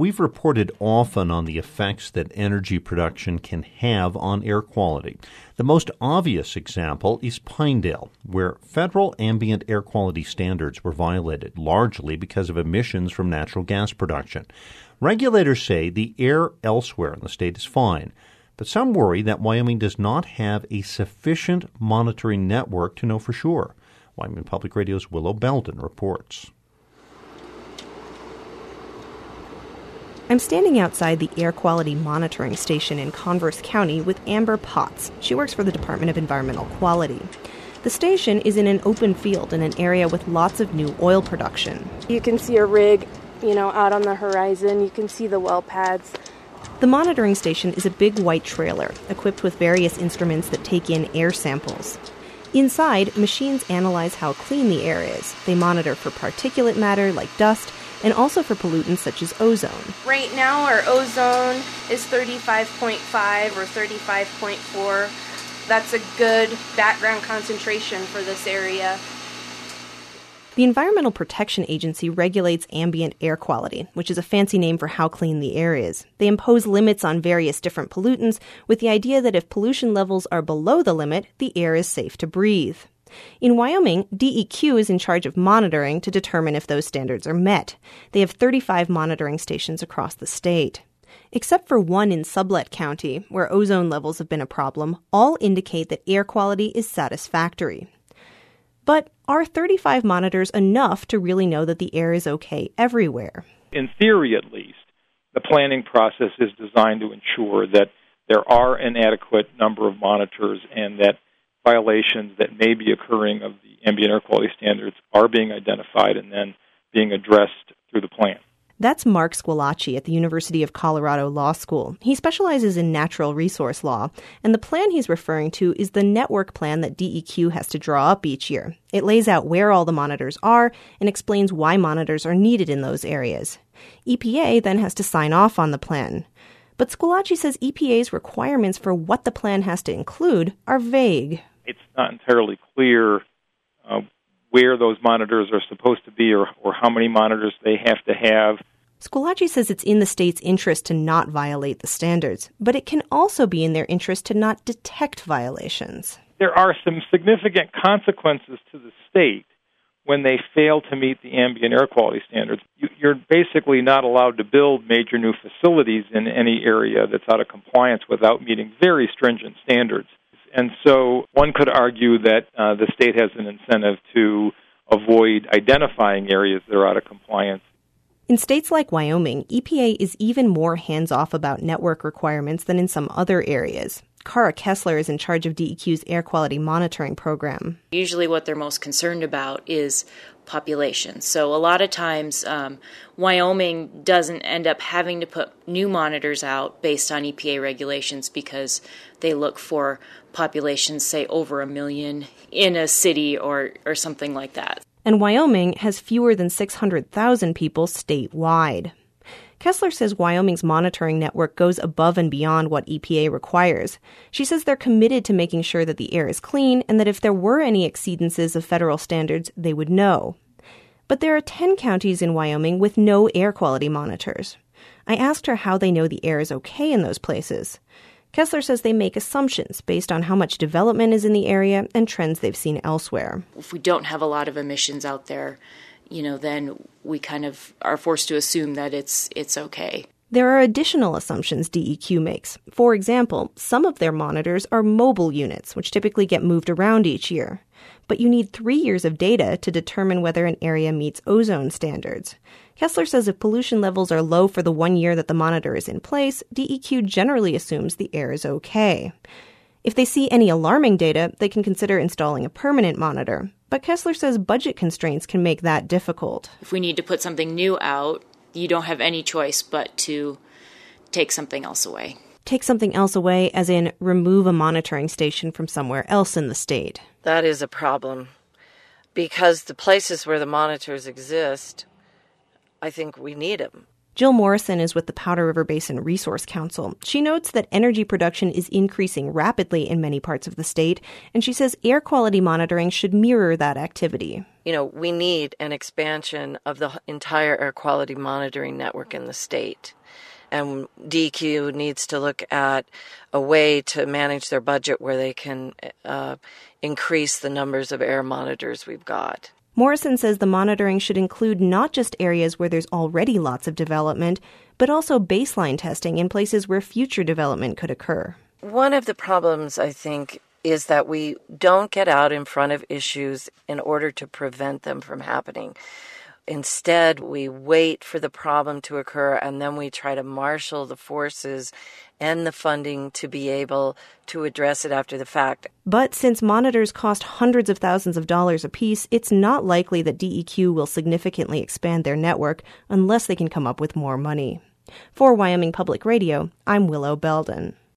We've reported often on the effects that energy production can have on air quality. The most obvious example is Pinedale, where federal ambient air quality standards were violated, largely because of emissions from natural gas production. Regulators say the air elsewhere in the state is fine, but some worry that Wyoming does not have a sufficient monitoring network to know for sure. Wyoming Public Radio's Willow Belden reports. I'm standing outside the air quality monitoring station in Converse County with Amber Potts. She works for the Department of Environmental Quality. The station is in an open field in an area with lots of new oil production. You can see a rig, out on the horizon. You can see the well pads. The monitoring station is a big white trailer equipped with various instruments that take in air samples. Inside, machines analyze how clean the air is. They monitor for particulate matter like dust, and also for pollutants such as ozone. Right now, our ozone is 35.5 or 35.4. That's a good background concentration for this area. The Environmental Protection Agency regulates ambient air quality, which is a fancy name for how clean the air is. They impose limits on various different pollutants with the idea that if pollution levels are below the limit, the air is safe to breathe. In Wyoming, DEQ is in charge of monitoring to determine if those standards are met. They have 35 monitoring stations across the state. Except for one in Sublette County, where ozone levels have been a problem, all indicate that air quality is satisfactory. But are 35 monitors enough to really know that the air is okay everywhere? In theory, at least, the planning process is designed to ensure that there are an adequate number of monitors and that violations that may be occurring of the ambient air quality standards are being identified and then being addressed through the plan. That's Mark Squillace at the University of Colorado Law School. He specializes in natural resource law, and the plan he's referring to is the network plan that DEQ has to draw up each year. It lays out where all the monitors are and explains why monitors are needed in those areas. EPA then has to sign off on the plan. But Squillace says EPA's requirements for what the plan has to include are vague. It's not entirely clear where those monitors are supposed to be or how many monitors they have to have. Squillace says it's in the state's interest to not violate the standards, but it can also be in their interest to not detect violations. There are some significant consequences to the state when they fail to meet the ambient air quality standards. You're basically not allowed to build major new facilities in any area that's out of compliance without meeting very stringent standards. And so one could argue that the state has an incentive to avoid identifying areas that are out of compliance. In states like Wyoming, EPA is even more hands-off about network requirements than in some other areas. Cara Kessler is in charge of DEQ's air quality monitoring program. Usually what they're most concerned about is population. So a lot of times Wyoming doesn't end up having to put new monitors out based on EPA regulations because they look for populations, say, over 1 million in a city or something like that. And Wyoming has fewer than 600,000 people statewide. Kessler says Wyoming's monitoring network goes above and beyond what EPA requires. She says they're committed to making sure that the air is clean and that if there were any exceedances of federal standards, they would know. But there are 10 counties in Wyoming with no air quality monitors. I asked her how they know the air is okay in those places. Kessler says they make assumptions based on how much development is in the area and trends they've seen elsewhere. If we don't have a lot of emissions out there, then we kind of are forced to assume that it's okay. There are additional assumptions DEQ makes. For example, some of their monitors are mobile units, which typically get moved around each year. But you need 3 years of data to determine whether an area meets ozone standards. Kessler says if pollution levels are low for the 1 year that the monitor is in place, DEQ generally assumes the air is okay. If they see any alarming data, they can consider installing a permanent monitor. But Kessler says budget constraints can make that difficult. If we need to put something new out, you don't have any choice but to take something else away. Take something else away, as in remove a monitoring station from somewhere else in the state. That is a problem, because the places where the monitors exist, I think we need them. Jill Morrison is with the Powder River Basin Resource Council. She notes that energy production is increasing rapidly in many parts of the state, and she says air quality monitoring should mirror that activity. We need an expansion of the entire air quality monitoring network in the state. And DEQ needs to look at a way to manage their budget where they can increase the numbers of air monitors we've got. Morrison says the monitoring should include not just areas where there's already lots of development, but also baseline testing in places where future development could occur. One of the problems, I think, is that we don't get out in front of issues in order to prevent them from happening. Instead, we wait for the problem to occur, and then we try to marshal the forces and the funding to be able to address it after the fact. But since monitors cost hundreds of thousands of dollars apiece, it's not likely that DEQ will significantly expand their network unless they can come up with more money. For Wyoming Public Radio, I'm Willow Belden.